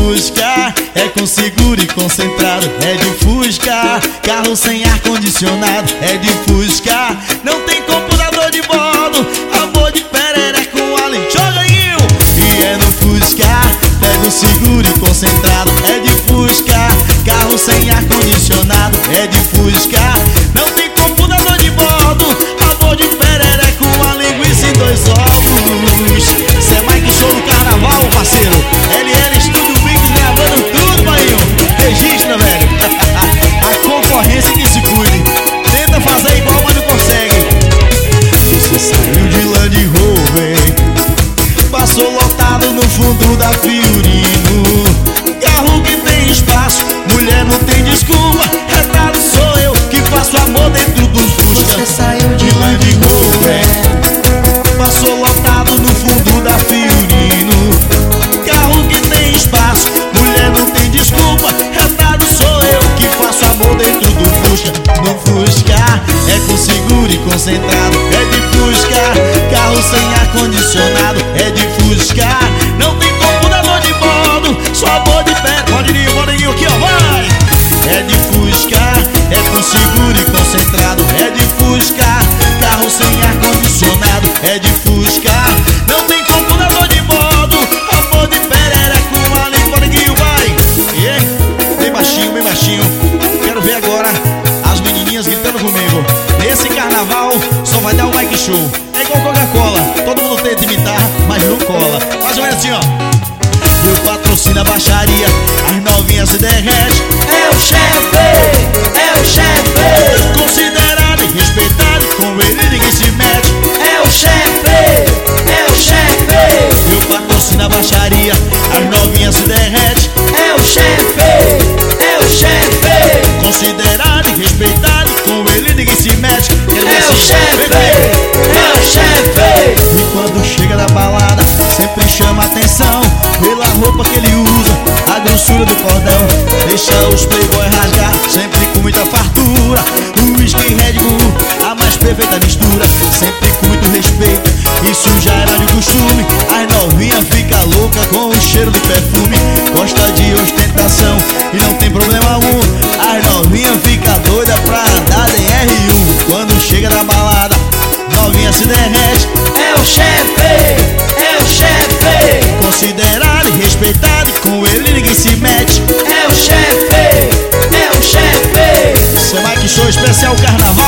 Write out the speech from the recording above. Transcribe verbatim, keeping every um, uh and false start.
Fusca, é com seguro e concentrado. É de Fusca, carro sem ar-condicionado. É de Fusca, não tem computador de bordo. Amor de pereré com além, joguinho. E é no Fusca, pega o seguro e concentrado. É de Fusca, carro sem ar-condicionado. É de Fusca, não tem computador de bordo. Amor de pereré com a linguiça e dois ovos. Cê é Mike Show do Carnaval, parceiro. L L Studio Mix gravando tudo, maninho. Registra, velho. A concorrência que se cuide. Tenta fazer igual, mas não consegue. Você saiu de Land Rover, passou lotado no fundo da Fiorino. Carro que tem espaço, mulher não tem desculpa. Retrato sou eu que faço amor dentro dos Fusca. Você saiu de Land Rover, passou lotado no fundo da Fiorino. Carro que tem espaço, mulher não tem desculpa. Retrato sou eu que faço amor dentro do Fusca. No Fusca, é com seguro e concentrado. É de Fusca, carro sem ar-condicionado. É de Fusca, não tem computador de bordo. Só amor de pé, pode ir, pode ir aqui, ó, vai. É de Fusca, é com seguro e concentrado. É de Fusca, carro sem ar-condicionado. É de Fusca, não tem computador de bordo. Amor de perera com a língua, neguinho, vai. Yeah. Bem baixinho, bem baixinho. Quero ver agora as menininhas gritando comigo. Nesse carnaval só vai dar um Mike Show. É igual Coca-Cola, todo mundo tenta imitar, mas não cola. Mais ou menos assim, ó. Eu patrocino a baixaria, as novinhas se derrete. É o chefe, é o chefe. Considerado e respeitado, com ele ninguém se mete. É o chefe, é o chefe. Eu patrocino a baixaria, as novinhas se derrete. É o chefe, é o chefe. Considerado e respeitado, com ele ninguém se mete. É o chefe, é o chefe. E quando chega da balada, sempre chama atenção pela roupa que ele usa, a grossura do cordão. Deixa os playboy rasgar, sempre com muita fartura. O whisky Red Bull, a mais perfeita mistura. Sempre com muito respeito, isso já era de costume. As novinhas fica louca com o cheiro do perfume. Gosta de ostentação e não tem problema algum. As novinhas fica doida pra andar de R um. Quando chega da balada, novinha se derrete. É o chefe, é o chefe. Considerado e respeitado, e com ele ninguém se mete. É o chefe, é o chefe. Cê é Mike Show especial Carnaval.